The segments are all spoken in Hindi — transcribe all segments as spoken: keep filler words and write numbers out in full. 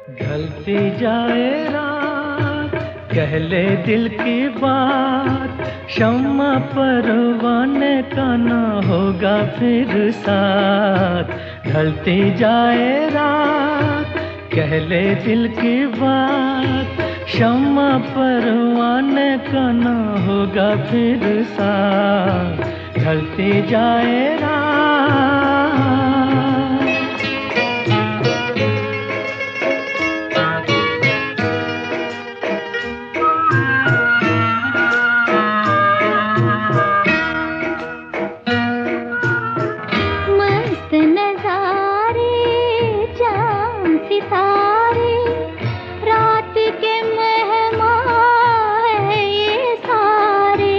ढलती जाए रात, कह ले दिल की बात, शम्मा परवाने का ना होगा फिर साथ। ढलती जाए रात, कह ले दिल की बात, शम्मा परवाने का ना होगा फिर साथ। ढलती जाए रात। सितारे रात के मेहमान हैं ये सारे।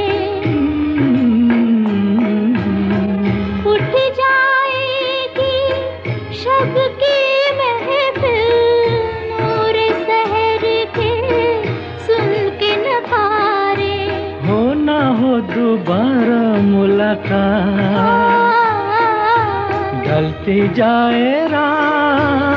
उठ जाएगी शब की महफिल, नूर सहर के सुन के नगारे। हो ना हो दोबारा मुलाकात, ढलती जाए रात।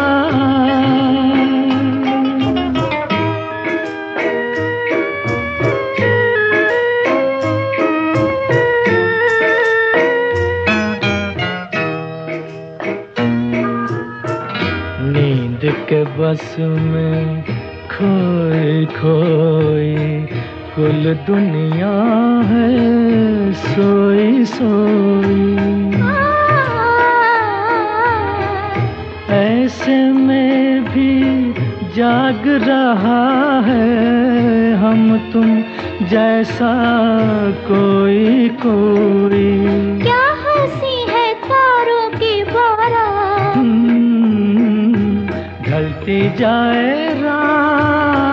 नींद के बस में खोई खोई कुल दुनिया है सोई सोई। ऐसे में भी जाग रहा है हम तुम जैसा कोई कोई। क्या हंसी है तारों की बारात, ढलती जाए रात।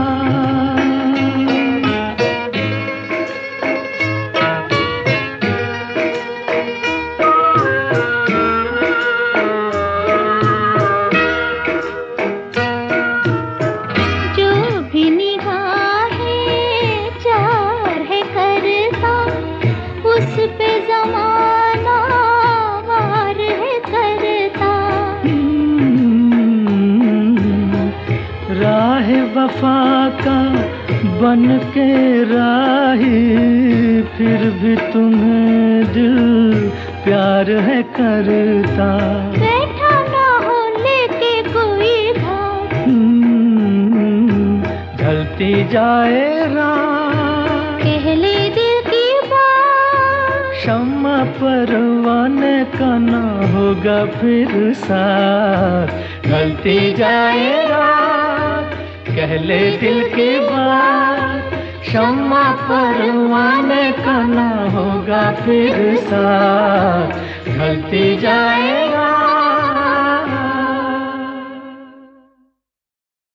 उस पे ज़माना वार है करता। राह वफा का बन के राही, फिर भी तुम्हें दिल प्यार है करता। बैठा ना हो लेके कोई घाट, ढलती जाए रात, कह ले दिल की बात, शम्मा परवाने का ना होगा फिर साथ। ढलती जाए रात, कह ले दिल की बात, शम्मा परवाने का ना होगा फिर साथ। ढलती जाए रात।